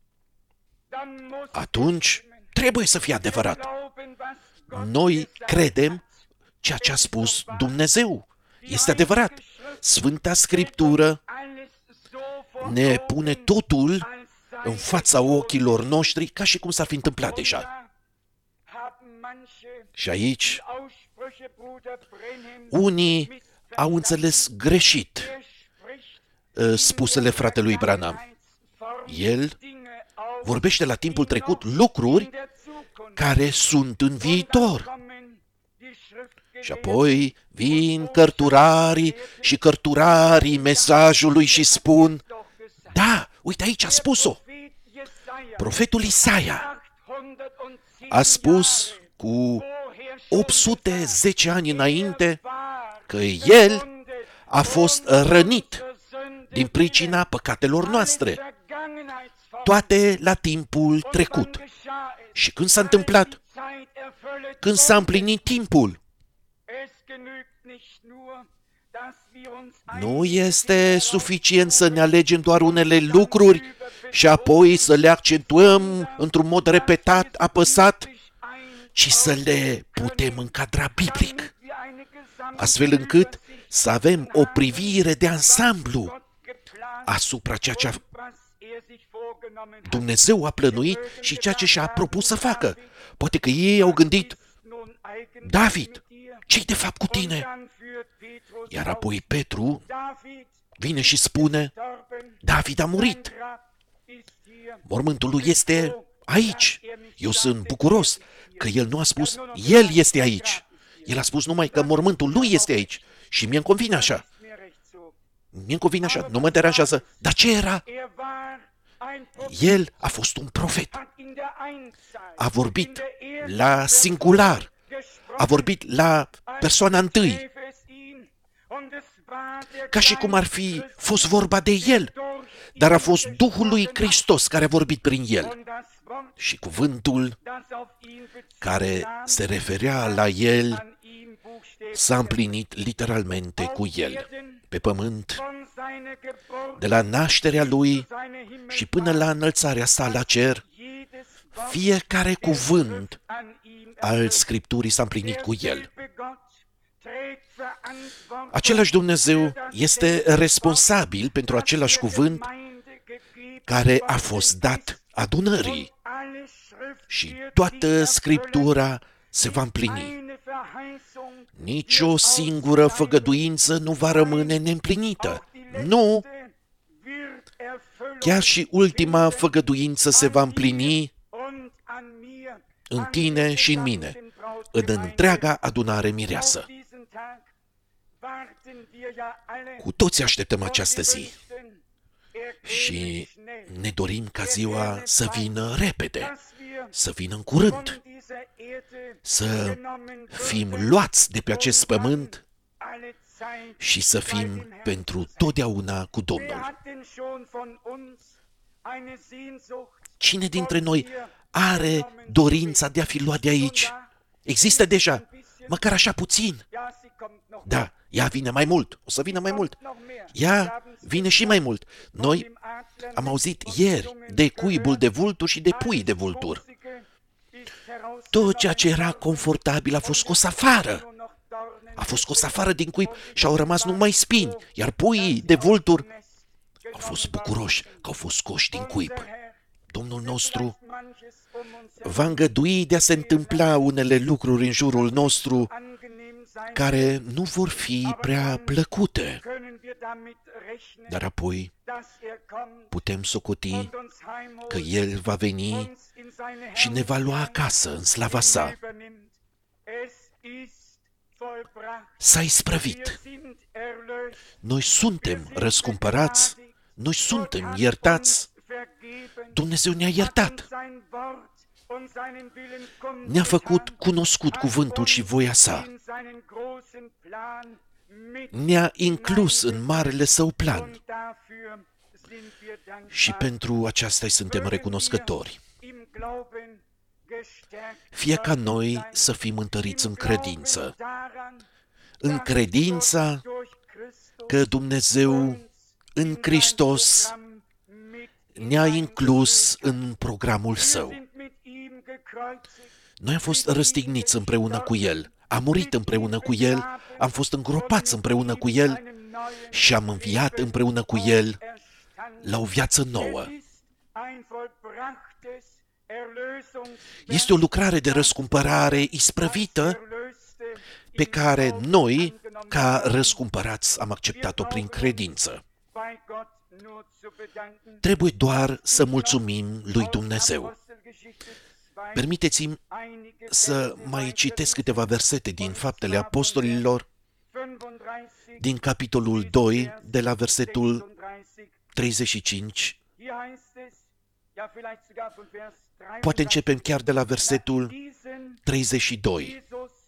Atunci trebuie să fie adevărat. Noi credem ceea ce a spus Dumnezeu. Este adevărat. Sfânta Scriptură ne pune totul în fața ochilor noștri ca și cum s-ar fi întâmplat deja. Și aici unii au înțeles greșit spusele fratelui Branham. El vorbește la timpul trecut lucruri care sunt în viitor. Și apoi vin cărturarii și cărturarii mesajului și spun: da, uite aici a spus-o. Profetul Isaia a spus cu 810 ani înainte că el a fost rănit din pricina păcatelor noastre, toate la timpul trecut. Și când s-a întâmplat? Când s-a împlinit timpul. Nu este suficient să ne alegem doar unele lucruri și apoi să le accentuăm într-un mod repetat, apăsat, ci să le putem încadra biblic. astfel încât să avem o privire de ansamblu asupra ceea ce Dumnezeu a plănuit și ceea ce și-a propus să facă. Poate că ei au gândit, David, ce-i de fapt cu tine? Iar apoi Petru vine și spune, David a murit. Mormântul lui este aici. Eu sunt bucuros că el nu a spus, el este aici. El a spus numai că mormântul lui este aici. Și mie-mi convine așa. Mie-mi convine așa, nu mă deranjează. Dar ce era? El a fost un profet. A vorbit la singular. A vorbit la persoana întâi. Ca și cum ar fi fost vorba de el. Dar a fost Duhul lui Hristos care a vorbit prin el. Și cuvântul care se referea la el s-a împlinit literalmente cu el. Pe pământ, de la nașterea lui și până la înălțarea sa la cer, fiecare cuvânt al Scripturii s-a împlinit cu el. Același Dumnezeu este responsabil pentru același cuvânt care a fost dat adunării și toată Scriptura se va împlini. Nici o singură făgăduință nu va rămâne neîmplinită. Nu! Chiar și ultima făgăduință se va împlini în tine și în mine, în întreaga adunare mireasă. Cu toți așteptăm această zi și ne dorim ca ziua să vină repede, să vină în curând, să fim luați de pe acest pământ și să fim pentru totdeauna cu Domnul. Cine dintre noi are dorința de a fi luat de aici? Există deja, măcar așa puțin. Da, ea vine mai mult, o să vină mai mult. Ea vine și mai mult. Noi am auzit ieri de cuibul de vulturi și de pui de vulturi. Tot ceea ce era confortabil a fost scos afară. A fost scos afară din cuib și au rămas numai spini, iar puii de vulturi au fost bucuroși că au fost scoși din cuib. Domnul nostru va îngădui de a se întâmpla unele lucruri în jurul nostru care nu vor fi prea plăcute. Dar apoi putem socoti că El va veni și ne va lua acasă în slava sa. S-a isprăvit. Noi suntem răscumpărați, noi suntem iertați. Dumnezeu ne-a iertat. Ne-a făcut cunoscut cuvântul și voia sa. Ne-a inclus în marele său plan. Și pentru aceasta suntem recunoscători. Fie ca noi să fim întăriți în credință. În credința că Dumnezeu în Hristos ne-a inclus în programul Său. Noi am fost răstigniți împreună cu El, am murit împreună cu El, am fost îngropați împreună cu El și am înviat împreună cu El la o viață nouă. Este o lucrare de răscumpărare isprăvită pe care noi, ca răscumpărați, am acceptat-o prin credință. Trebuie doar să mulțumim lui Dumnezeu. Permiteți-mi să mai citesc câteva versete din Faptele Apostolilor, din capitolul 2, de la versetul 35. Poate începem chiar de la versetul 32.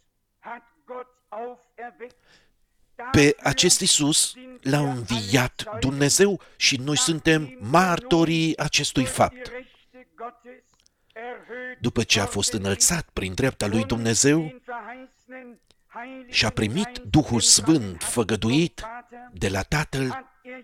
Pe acest Iisus l-a înviat Dumnezeu și noi suntem martorii acestui fapt. După ce a fost înălțat prin dreapta lui Dumnezeu și a primit Duhul Sfânt făgăduit de la Tatăl,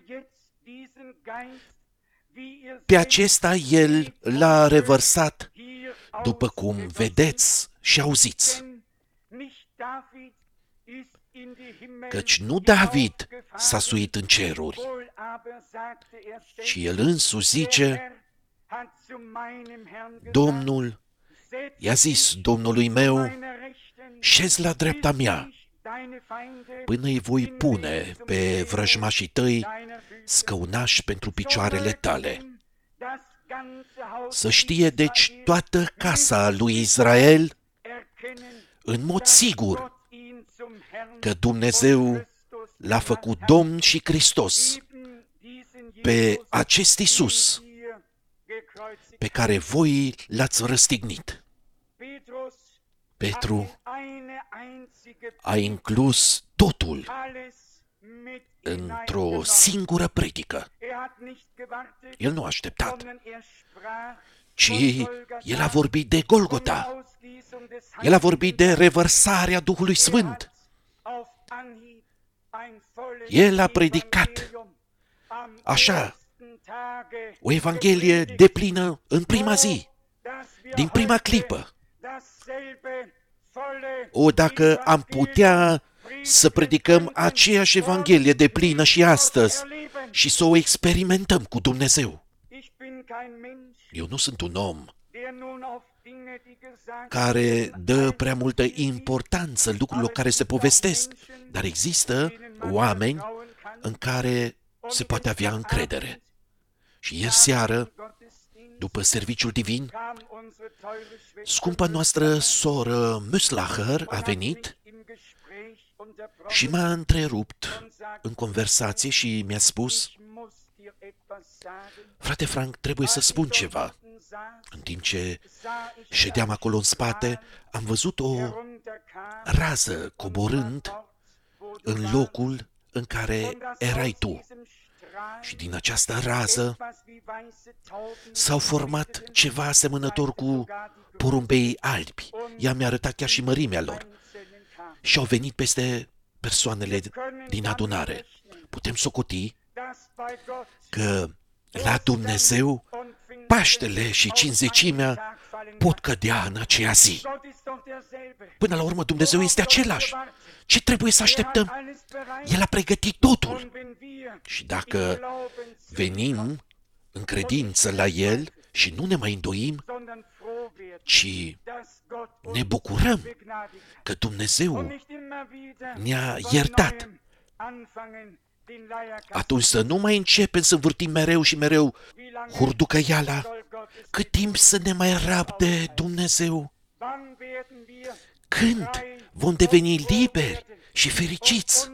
pe acesta El l-a revărsat, după cum vedeți și auziți. căci nu David s-a suit în ceruri, ci el însuși zice, Domnul i-a zis Domnului meu, șezi la dreapta mea, până îi voi pune pe vrăjmașii tăi scăunași pentru picioarele tale. Să știe deci toată casa lui Israel, în mod sigur, că Dumnezeu l-a făcut Domn și Hristos pe acest Iisus pe care voi l-ați răstignit. Petru a inclus totul într-o singură predică. El nu a așteptat, ci el a vorbit de Golgota. El a vorbit de revărsarea Duhului Sfânt. El a predicat așa o evanghelie deplină în prima zi, din prima clipă. O, dacă am putea să predicăm aceeași evanghelie deplină și astăzi și să o experimentăm cu Dumnezeu. Eu nu sunt un om care dă prea multă importanță lucrurilor care se povestesc, dar există oameni în care se poate avea încredere. Și ieri seară, după serviciul divin, scumpa noastră soră Müslacher a venit și m-a întrerupt în conversație și mi-a spus, frate Frank, trebuie să spun ceva. În timp ce ședeam acolo în spate, am văzut o rază coborând în locul în care erai tu. Și din această rază s-au format ceva asemănător cu porumbei albi. Ea mi-a arătat chiar și mărimea lor. Și au venit peste persoanele din adunare. Putem socoti că la Dumnezeu Paștele și Cincizecimea pot cădea în aceea zi. Până la urmă Dumnezeu este același. Ce trebuie să așteptăm? El a pregătit totul. Și dacă venim în credință la El și nu ne mai îndoim, ci ne bucurăm că Dumnezeu ne-a iertat, atunci să nu mai începem să învârtim mereu și mereu hurducăiala. Cât timp să ne mai rabde Dumnezeu? Când vom deveni liberi și fericiți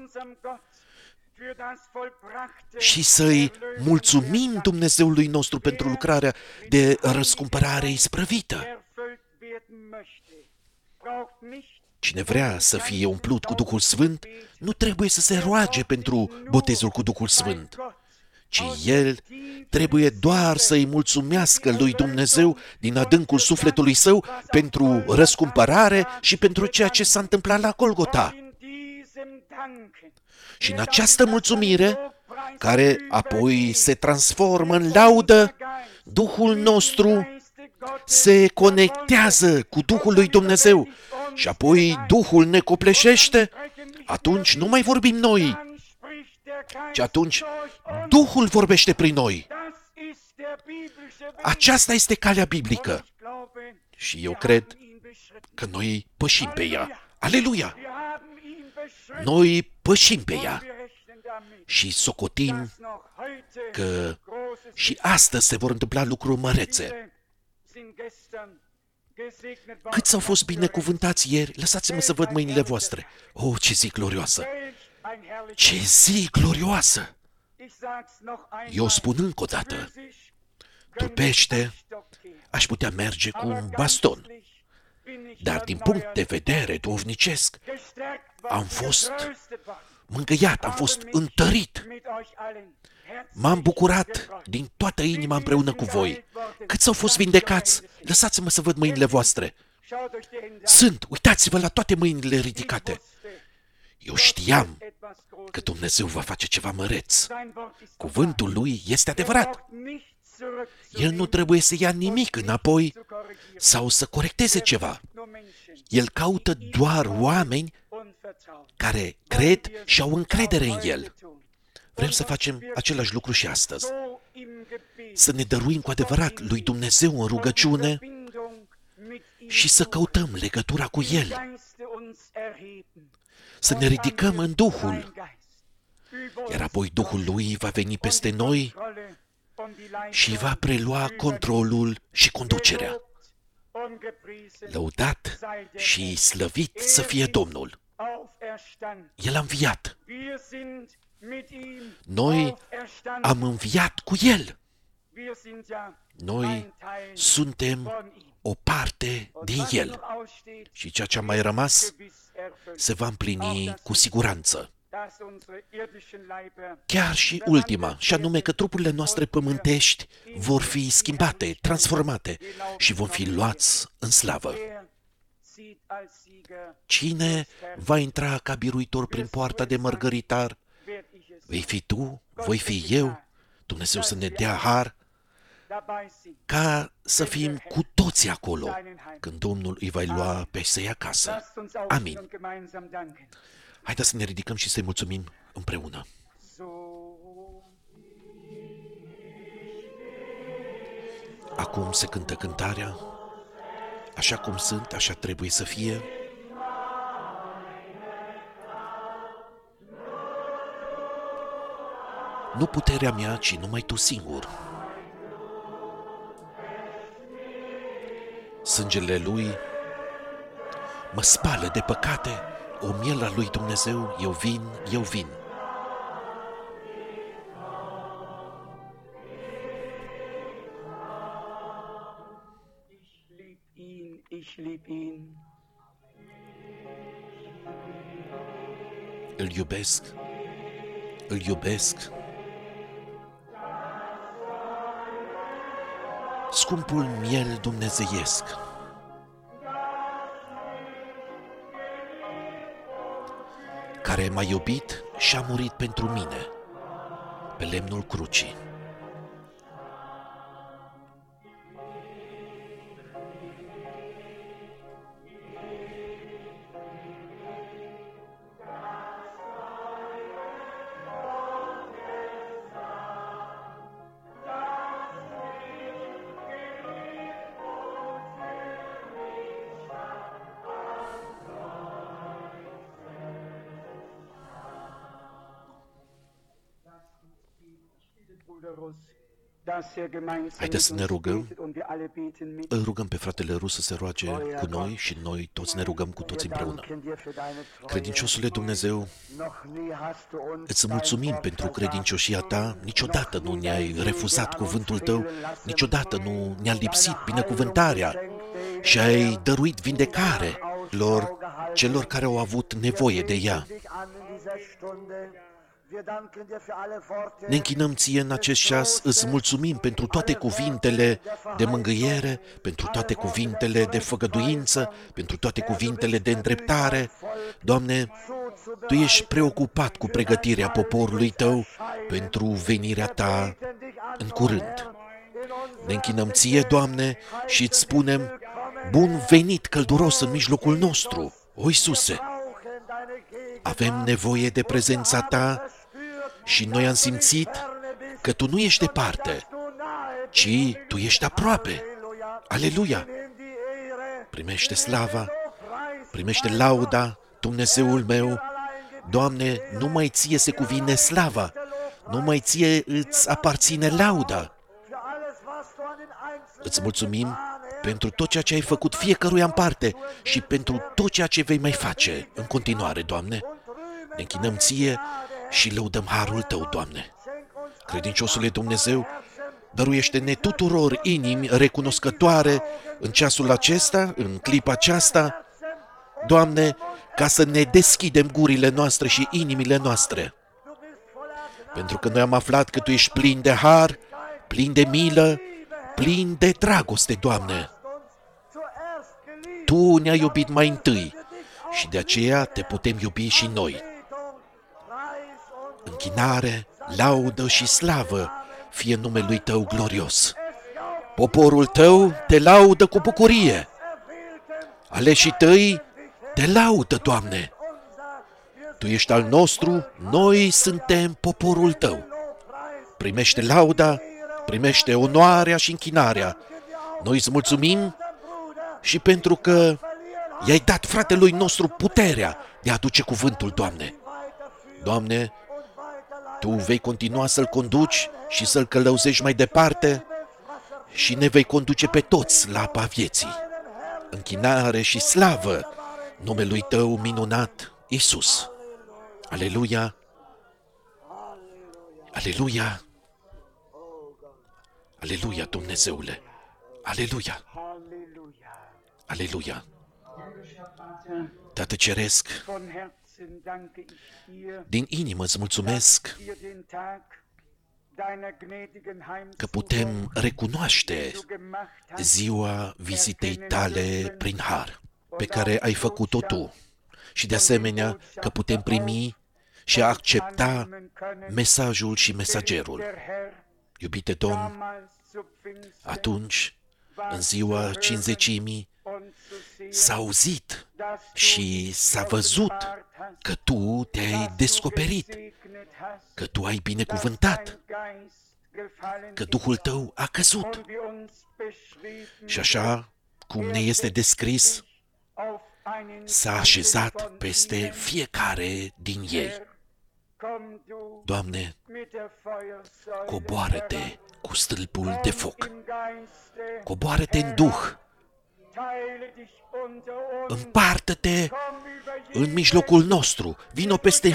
și să-i mulțumim Dumnezeului nostru pentru lucrarea de răscumpărare isprăvită? Cine vrea să fie umplut cu Duhul Sfânt, nu trebuie să se roage pentru botezul cu Duhul Sfânt, ci el trebuie doar să-i mulțumească lui Dumnezeu din adâncul sufletului său pentru răscumpărare și pentru ceea ce s-a întâmplat la Golgota. Și în această mulțumire, care apoi se transformă în laudă, Duhul nostru se conectează cu Duhul lui Dumnezeu și apoi Duhul ne copleșește, atunci nu mai vorbim noi, ci atunci Duhul vorbește prin noi. Aceasta este calea biblică. Și eu cred că noi pășim pe ea. Aleluia! Noi pășim pe ea și socotim că și astăzi se vor întâmpla lucruri mărețe. Câți au fost binecuvântați ieri? Lăsați-mă să văd mâinile voastre. Oh, ce zi glorioasă! Ce zi glorioasă! Eu spun încă o dată, trupește, aș putea merge cu un baston, dar din punct de vedere duhovnicesc, am fost mângâiat, am fost întărit. M-am bucurat din toată inima împreună cu voi. Câți au fost vindecați? Lăsați-mă să văd mâinile voastre. Sunt, uitați-vă la toate mâinile ridicate. Eu știam că Dumnezeu va face ceva măreț. Cuvântul Lui este adevărat. El nu trebuie să ia nimic înapoi sau să corecteze ceva. El caută doar oameni care cred și au încredere în El. Vrem să facem același lucru și astăzi. Să ne dăruim cu adevărat lui Dumnezeu în rugăciune și să căutăm legătura cu El. Să ne ridicăm în Duhul, iar apoi Duhul Lui va veni peste noi și va prelua controlul și conducerea. Lăudat și slăvit să fie Domnul! El a înviat. Noi am înviat cu El. Noi suntem o parte din El. Și ceea ce a mai rămas se va împlini cu siguranță. Chiar și ultima, și anume că trupurile noastre pământești vor fi schimbate, transformate și vom fi luați în slavă. Cine va intra ca biruitor prin poarta de mărgăritar? Vei fi tu, voi fi eu, Dumnezeu să ne dea har ca să fim cu toți acolo când Domnul îi va lua pe să-i acasă. Amin. Haideți să ne ridicăm și să-i mulțumim împreună. Acum se cântă cântarea, așa cum sunt, așa trebuie să fie. Nu puterea mea, ci numai Tu singur. Sângele Lui mă spală de păcate, o miela lui Dumnezeu, eu vin, eu vin. Ich lieb ihn. Îl iubesc, îl iubesc. Scumpul miel dumnezeiesc. Care m-a iubit și a murit pentru mine pe lemnul crucii. Haideți să ne rugăm. Îl rugăm pe fratele Rus să se roage cu noi și noi toți ne rugăm cu toți împreună. Credinciosule Dumnezeu, îți mulțumim pentru credincioșia Ta. Niciodată nu ne-ai refuzat cuvântul Tău, niciodată nu ne-a lipsit binecuvântarea și ai dăruit vindecare celor care au avut nevoie de ea. Ne închinăm Ție în acest ceas, îți mulțumim pentru toate cuvintele de mângâiere, pentru toate cuvintele de făgăduință, pentru toate cuvintele de îndreptare. Doamne, Tu ești preocupat cu pregătirea poporului Tău pentru venirea Ta în curând. Ne închinăm Ție, Doamne, și îți spunem, bun venit călduros în mijlocul nostru, o Iisuse! Avem nevoie de prezența Ta și noi am simțit că Tu nu ești departe, ci Tu ești aproape. Aleluia! Primește slava, primește lauda, Dumnezeul meu. Doamne, numai Ție se cuvine slava, numai Ție îți aparține lauda. Îți mulțumim pentru tot ceea ce ai făcut fiecăruia în parte și pentru tot ceea ce vei mai face în continuare, Doamne. Ne închinăm Ție și lăudăm harul Tău, Doamne. Credinciosule Dumnezeu, dăruiește-ne tuturor inimi recunoscătoare în ceasul acesta, în clipa aceasta, Doamne, ca să ne deschidem gurile noastre și inimile noastre. Pentru că noi am aflat că Tu ești plin de har, plin de milă, plin de dragoste, Doamne. Tu ne-ai iubit mai întâi și de aceea Te putem iubi și noi. Închinare, laudă și slavă fie numelui Tău glorios. Poporul Tău Te laudă cu bucurie. Aleșii Tăi Te laudă, Doamne. Tu ești al nostru, noi suntem poporul tău. Primește lauda, primește onoarea și închinarea. Noi îți mulțumim și pentru că i-ai dat fratelui nostru puterea de a aduce cuvântul, Doamne. Doamne, Tu vei continua să-l conduci și să-l călăuzești mai departe și ne vei conduce pe toți la apa vieții. Închinare și slavă numelui Tău minunat, Iisus. Aleluia! Aleluia! Aleluia, Dumnezeule! Aleluia! Aleluia! Tată Ceresc, din inimă îți mulțumesc că putem recunoaște ziua vizitei Tale prin har, pe care ai făcut-o Tu, și de asemenea că putem primi și a accepta mesajul și mesagerul. Iubite Domn, atunci, în ziua Cincizecimii, s-a auzit și s-a văzut că Tu te-ai descoperit, că Tu ai binecuvântat, că Duhul Tău a căzut. Și așa cum ne este descris, s-a așezat peste fiecare din ei. Doamne, coboară-te cu stâlpul de foc, coboară-te în Duh, împartă-te în mijlocul nostru, vino peste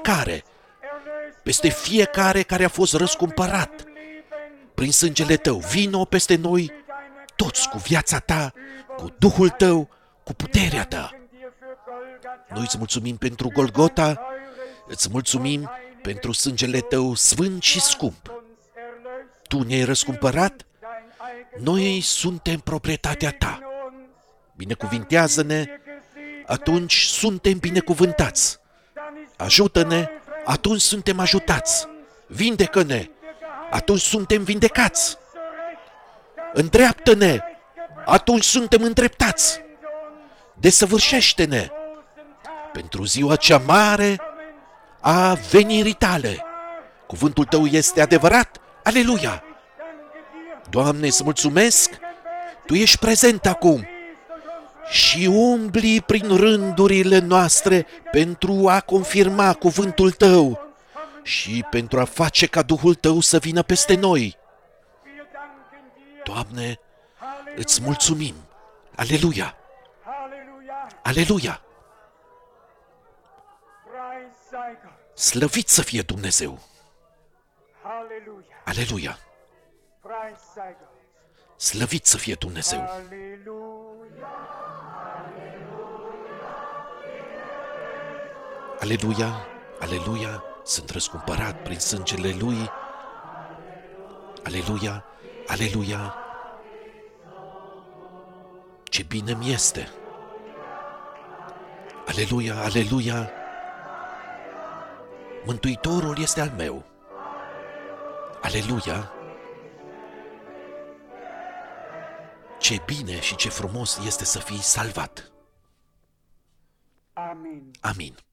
fiecare care a fost răscumpărat prin sângele Tău, vino peste noi toți cu viața Ta, cu Duhul Tău, cu puterea Ta. Noi îți mulțumim pentru Golgota, îți mulțumim pentru sângele Tău sfânt și scump. Tu ne-ai răscumpărat, noi suntem proprietatea Ta. Binecuvintează-ne, atunci suntem binecuvântați. Ajută-ne, atunci suntem ajutați. Vindecă-ne, atunci suntem vindecați. Îndreaptă-ne, atunci suntem îndreptați. Desăvârșește-ne pentru ziua cea mare a venirii Tale. Cuvântul Tău este adevărat. Aleluia! Doamne, îți mulțumesc, Tu ești prezent acum și umbli prin rândurile noastre pentru a confirma cuvântul Tău și pentru a face ca Duhul Tău să vină peste noi. Doamne, îți mulțumim. Aleluia! Aleluia! Slăvit să fie Dumnezeu! Aleluia! Slăvit să fie Dumnezeu! Aleluia! Aleluia! Sunt răscumpărat prin sângele Lui. Aleluia! Aleluia! Ce bine mi este! Aleluia! Aleluia! Mântuitorul este al meu. Aleluia! Ce bine și ce frumos este să fii salvat. Amin.